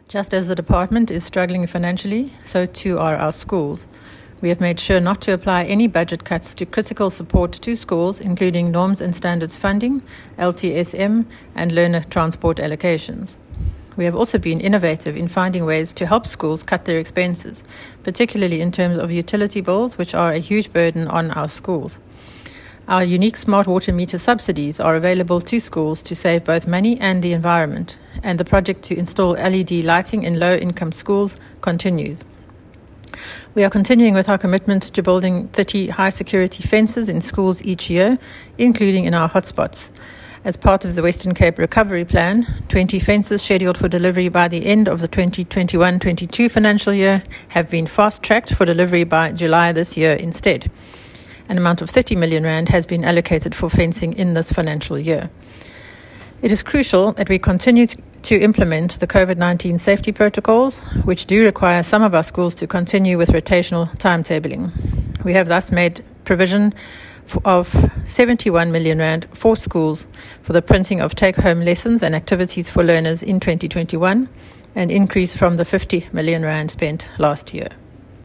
Just as the department is struggling financially, so too are our schools. We have made sure not to apply any budget cuts to critical support to schools, including norms and standards funding, LTSM, and learner transport allocations. We have also been innovative in finding ways to help schools cut their expenses, particularly in terms of utility bills, which are a huge burden on our schools. Our unique smart water meter subsidies are available to schools to save both money and the environment, and the project to install LED lighting in low-income schools continues. We are continuing with our commitment to building 30 high-security fences in schools each year, including in our hotspots. As part of the Western Cape Recovery Plan, 20 fences scheduled for delivery by the end of the 2021-22 financial year have been fast-tracked for delivery by July this year instead. An amount of 30 million rand has been allocated for fencing in this financial year. It is crucial that we continue to implement the COVID-19 safety protocols, which do require some of our schools to continue with rotational timetabling. We have thus made provision of 71 million rand for schools for the printing of take-home lessons and activities for learners in 2021, an increase from the 50 million rand spent last year.